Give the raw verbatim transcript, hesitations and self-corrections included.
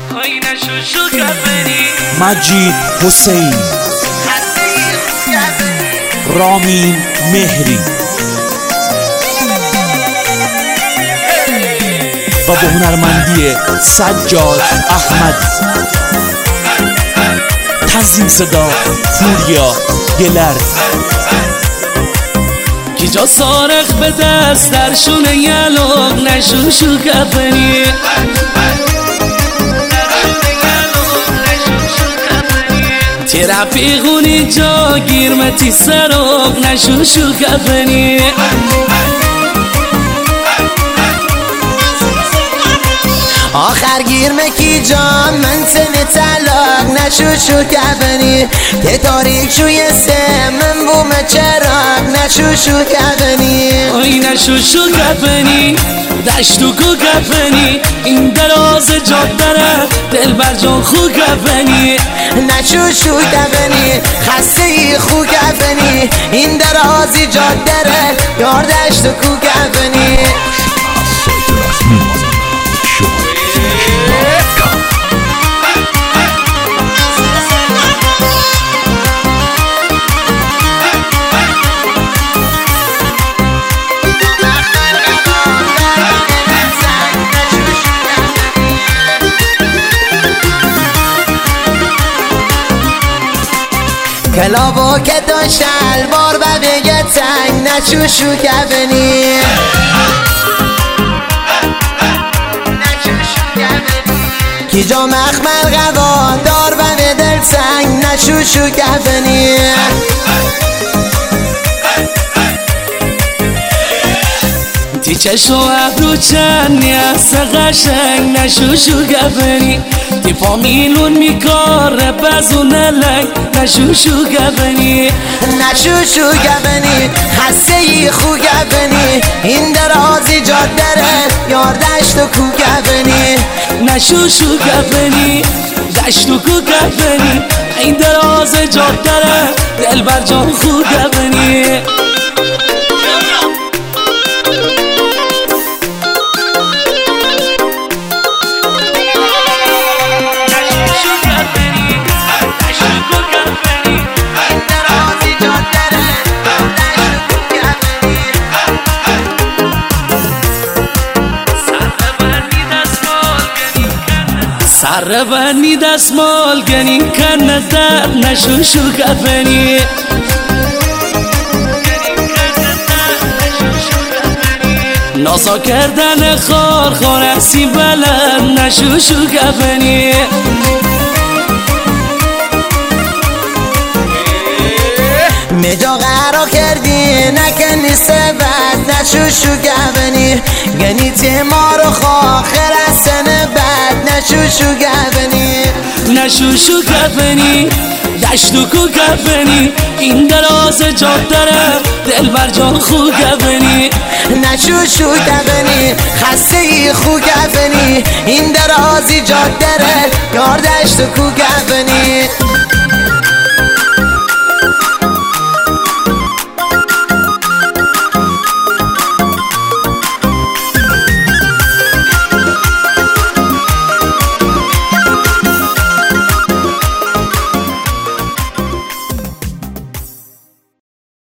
مجید حسین، رامین مهری و با هنرمندی سجاد احمد. تنظیم صدا فوریا گلر. کی جا سارخ به دست در شونه یلوغ نشو شو کفنی. تی رفیقونی جا گیرمتی سروغ نشو شو کفنی. آخر گیر مکی جان من سن طلاق نشو شو کفنی. ته تاریک شوی سه من بوم چراغ نشو شو کفنی. آی نشو شو کفنی دشتو کو کفنی. این دراز جادره دل بر جان خو کفنی. نشو شو کفنی خسته ای خو کفنی. این درازی جادره یار دشتو کو کفنی. کلابو که تو شلوار و بگه تنگ نشو شو کفنی. کی جا مخمل غوا دار و به دل سنگ نشو شو کفنی. تی چشم و ابرو چنی است قشنگ نشو شو کفنی. تی فامیلون میکاره بزونه لنگ نشو شو کفنی. نشو شو کفنی خسته ای خو کفنی. این درازی جادره یار دشت و کو کفنی. نشو شو کفنی دشت و کو کفنی. این دراز جادره دل بر جان خو کفنی. سر بندی دستمال گنین کنه در نشو شو کفنی. نازا کردن خار خانسی بلند نشو شو کفنی. مجا قرار کردی نکنی سبت نشو شو کفنی. گنی تی ما رو خواخر از سن بد نشو شو کفنی. نشو شو کفنی دشتو کو کفنی. این دراز جادره دل بر جان خو کفنی. نشو شو کفنی خسته ای خو کفنی. این درازی جادره یار دشتو کو کفنی.